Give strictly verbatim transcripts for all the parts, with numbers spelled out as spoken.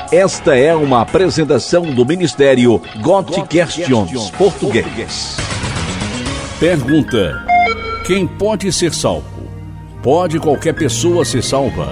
Esta é uma apresentação do Ministério God Questions Português. Pergunta: quem pode ser salvo? Pode qualquer pessoa ser salva?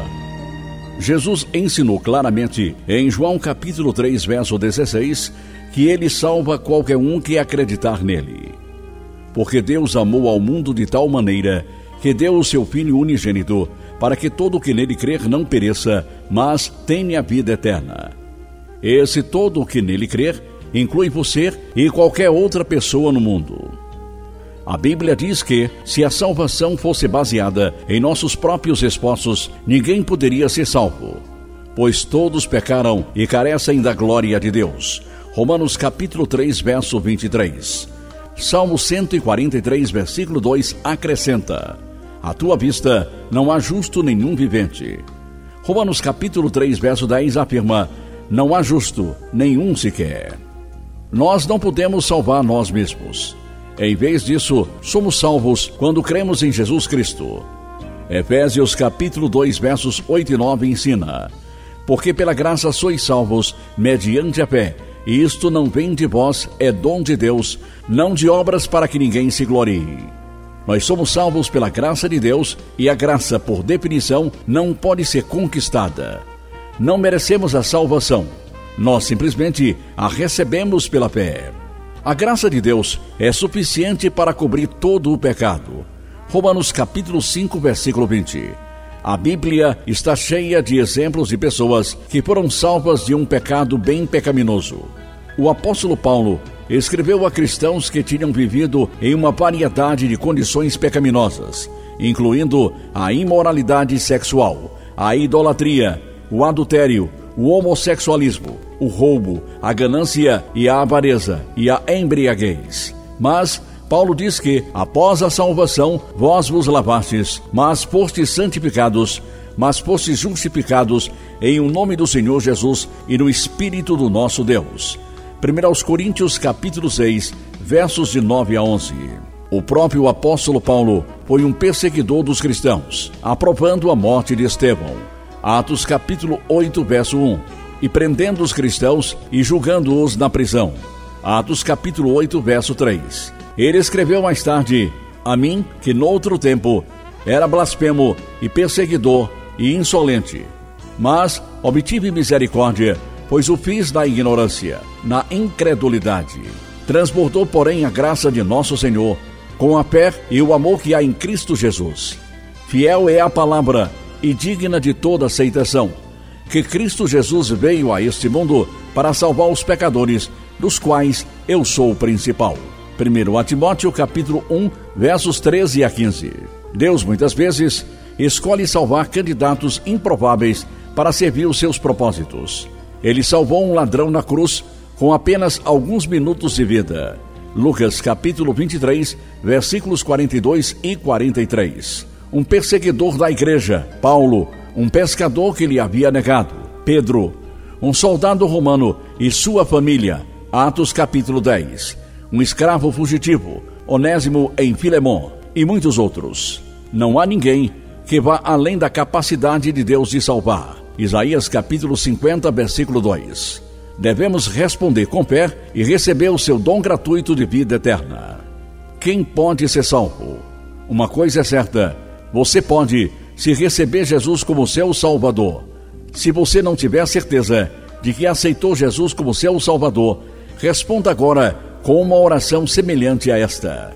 Jesus ensinou claramente em João capítulo três, verso dezesseis, que ele salva qualquer um que acreditar nele. Porque Deus amou ao mundo de tal maneira que deu o seu Filho unigênito, para que todo o que nele crer não pereça, mas tenha vida eterna. Esse todo o que nele crer inclui você e qualquer outra pessoa no mundo. A Bíblia diz que, se a salvação fosse baseada em nossos próprios esforços, ninguém poderia ser salvo, pois todos pecaram e carecem da glória de Deus. Romanos capítulo três, verso vinte e três. Salmo cento e quarenta e três, versículo dois, acrescenta: à tua vista não há justo nenhum vivente. Romanos capítulo três, verso dez afirma: não há justo nenhum sequer. Nós não podemos salvar nós mesmos. Em vez disso, somos salvos quando cremos em Jesus Cristo. Efésios capítulo dois, versos oito e nove ensina: porque pela graça sois salvos, mediante a fé, e isto não vem de vós, é dom de Deus, não de obras para que ninguém se glorie. Nós somos salvos pela graça de Deus, e a graça, por definição, não pode ser conquistada. Não merecemos a salvação, nós simplesmente a recebemos pela fé. A graça de Deus é suficiente para cobrir todo o pecado. Romanos capítulo cinco, versículo vinte. A Bíblia está cheia de exemplos de pessoas que foram salvas de um pecado bem pecaminoso. O apóstolo Paulo escreveu a cristãos que tinham vivido em uma variedade de condições pecaminosas, incluindo a imoralidade sexual, a idolatria, o adultério, o homossexualismo, o roubo, a ganância e a avareza e a embriaguez. Mas Paulo diz que, após a salvação, vós vos lavastes, mas fostes santificados, mas fostes justificados em o nome do Senhor Jesus e no Espírito do nosso Deus. primeira Coríntios capítulo seis, versos de nove a onze. O próprio apóstolo Paulo foi um perseguidor dos cristãos, aprovando a morte de Estevão. Atos capítulo oito, verso um. E prendendo os cristãos e julgando-os na prisão. Atos capítulo oito, verso três. Ele escreveu mais tarde: a mim, que noutro tempo era blasfemo e perseguidor e insolente, mas obtive misericórdia, pois o fiz na ignorância, na incredulidade. Transbordou, porém, a graça de nosso Senhor, com a fé e o amor que há em Cristo Jesus. Fiel é a palavra e digna de toda aceitação, que Cristo Jesus veio a este mundo para salvar os pecadores, dos quais eu sou o principal. primeira Timóteo capítulo um, versos treze a quinze. Deus muitas vezes escolhe salvar candidatos improváveis para servir os seus propósitos. Ele salvou um ladrão na cruz com apenas alguns minutos de vida. Lucas capítulo vinte e três, versículos quarenta e dois e quarenta e três. Um perseguidor da igreja, Paulo, um pescador que lhe havia negado, Pedro, um soldado romano e sua família, Atos capítulo dez, um escravo fugitivo, Onésimo em Filemon, e muitos outros. Não há ninguém que vá além da capacidade de Deus de salvar. Isaías capítulo cinquenta, versículo dois. Devemos responder com fé e receber o seu dom gratuito de vida eterna. Quem pode ser salvo? Uma coisa é certa: você pode, se receber Jesus como seu Salvador. Se você não tiver certeza de que aceitou Jesus como seu Salvador, responda agora com uma oração semelhante a esta: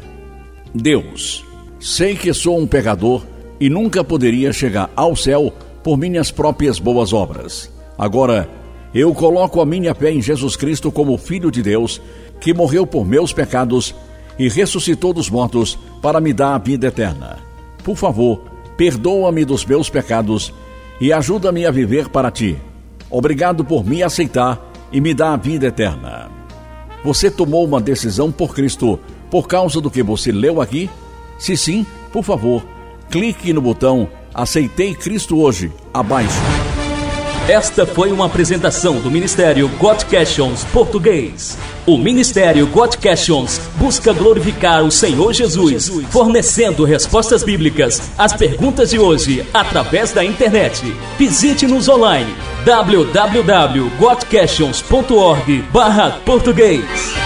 Deus, sei que sou um pecador e nunca poderia chegar ao céu por minhas próprias boas obras. Agora, eu coloco a minha fé em Jesus Cristo como Filho de Deus, que morreu por meus pecados e ressuscitou dos mortos para me dar a vida eterna. Por favor, perdoa-me dos meus pecados e ajuda-me a viver para ti. Obrigado por me aceitar e me dar a vida eterna. Você tomou uma decisão por Cristo por causa do que você leu aqui? Se sim, por favor, clique no botão Aceitei Cristo hoje, abaixo. Esta foi uma apresentação do Ministério God Questions Português. O Ministério God Questions busca glorificar o Senhor Jesus, fornecendo respostas bíblicas às perguntas de hoje através da internet. Visite-nos online w w w ponto god questions ponto org barra português.